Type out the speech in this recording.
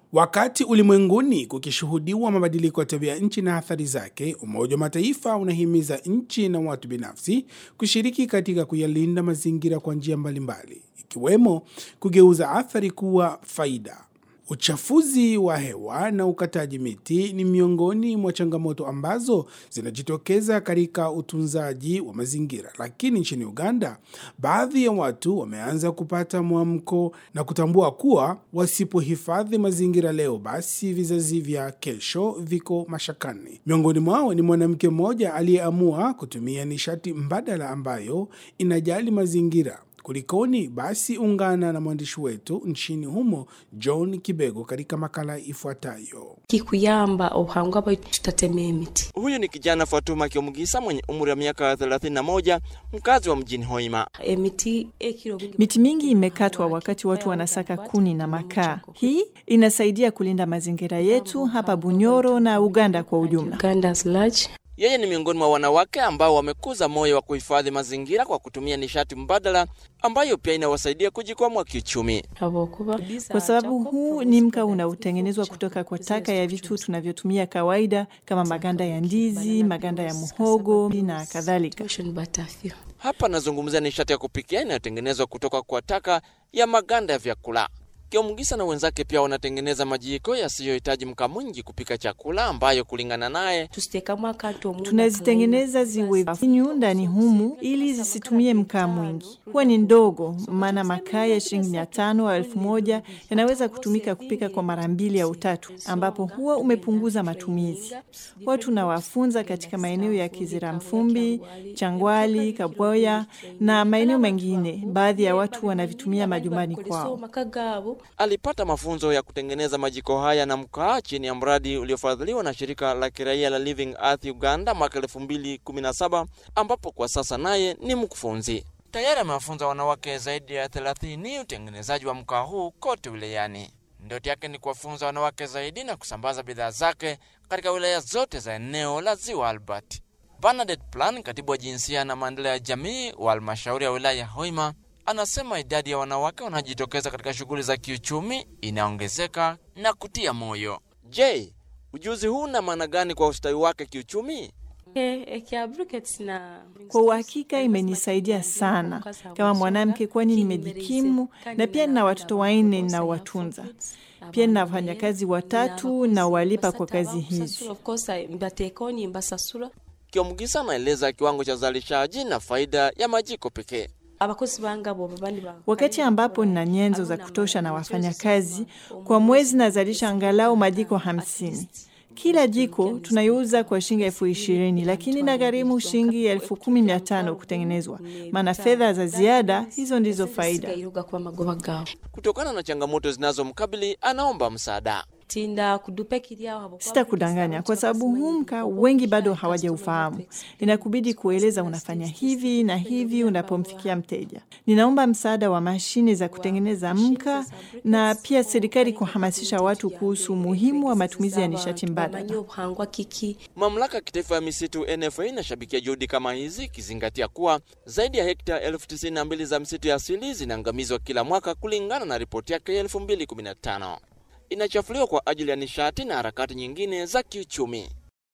Wakati ulimwenguni kukishuhudiwa mabadiliko ya tabia nchi na athari zake, Umoja wa Mataifa unahimiza nchi na watu binafsi kushiriki katika kuyalinda mazingira kwa njia mbalimbali, ikiwemo kugeuza athari kuwa faida. Uchafuzi wa hewa na ukataji miti ni miongoni mwa changamoto ambazo zinajitokeza katika utunzaji wa mazingira. Lakini nchini Uganda, baadhi ya watu wameanza kupata mwamko na kutambua kuwa wasipohifadhi mazingira leo, basi vizazi vya kesho viko mashakani. Miongoni mwao ni mwanamke mmoja aliyeamua kutumia nishati mbadala ambayo inajali mazingira. Kulikoni? Basi ungana na mwandishi wetu nchini humo John Kibego katika makala ifuatayo. Kikuyamba ohangwa ba tutateme miti. Huyu ni kijana Fatuma Kiomugisa mwenye umri wa miaka 31, mkazi wa mjini Hoima. Miti mingi imekatwa wakati watu wanasaka kuni na makaa. Hii inasaidia kulinda mazingira yetu hapa Bunyoro na Uganda kwa ujumla. Uganda's large. Yeye ni miongoni mwa wanawake ambao wamekuza moyo wa kuhifadhi mazingira kwa kutumia nishati mbadala ambayo pia inawasaidia kujikwamua kiuchumi. Kwa sababu huu ni mkaa unaotengenezwa kutoka kwa taka ya vitu tunavyotumia kawaida kama maganda ya ndizi, maganda ya muhogo na kadhalika. Hapa nazungumzia nishati ya kupikia inayotengenezwa kutoka kwa taka ya maganda ya vyakula. Kiomugisa na wenzake pia wanatengeneza majiko yasiyohitaji mkaa mwingi kupika chakula, ambayo kulingana naye tunazitengeneza ziwe finyu ndani humu ili zisitumie mkaa mwingi. Huwa ni ndogo, maana makaa ya shilingi 500 au 1000 yanaweza kutumika kupika kwa mara 2 au 3, ambapo huwa umepunguza matumizi. Watu na wafunza katika maeneo ya Kiziramfumbi, Changwali, Kabwoya na maeneo mengine. Baadhi ya watu wanavitumia majumbani kwao. Alipata mafunzo ya kutengeneza majiko haya na mkaa chini ya mradi uliofadhiliwa na shirika la kiraia la Living Earth Uganda mwaka 2017, ambapo kwa sasa naye ni mkufunzi. Tayari amewafunza wanawake zaidi ya 30 utengenezaji wa mkaa huu kote wilayani. Ndoto yake ni kuwafunza wanawake zaidi na kusambaza bidhaa zake katika wilaya zote za eneo la Ziwa Albert. Bernadette Plan, katibu wa jinsia na maendeleo ya jamii wa halmashauri ya wilaya Hoima, anasema idadi ya wanawake wanajitokeza katika shughuli za kiuchumi inaongezeka na kutia moyo. Je, ujuzi huu una maana gani kwa ustawi wake kiuchumi? Kwa uhakika imenisaidia sana kama mwanamke, kwani nimejikimu na pia nina watoto 4 na watunza. Pia nina wafanyakazi 3 na walipa kwa kazi hizi. Kiomugisa anaeleza kiwango cha uzalishaji na faida ya majiko pekee. Wakati ambapo nina nyenzo za kutosha na wafanyakazi, kwa mwezi nazalisha angalau majiko 50. Kila jiko tunaiuza kwa shilingi 20,000, lakini inagharimu shilingi 10,500 kutengenezwa. Maana fedha za ziada hizo ndizo faida. Kutokana na changamoto zinazomkabili, anaomba msaada. Sitakudanganya kwa sababu huu mkaa wengi bado hawajaufahamu. Inakubidi kueleza unafanya hivi na hivi unapomfikia mteja. Ninaomba msaada wa mashine za kutengeneza mkaa na pia serikali kuhamasisha watu kuhusu umuhimu wa matumizi ya nishati mbadala. Mamlaka ya kitaifa ya misitu NFA inashabikia juhudi kama hizi, kizingatia kuwa zaidi ya hekta 92,000 za misitu ya asili zinaangamizwa kila mwaka kulingana na ripoti yake ya 2015. Inachafuliwa kwa ajili ya nishati na harakati nyingine za kiuchumi.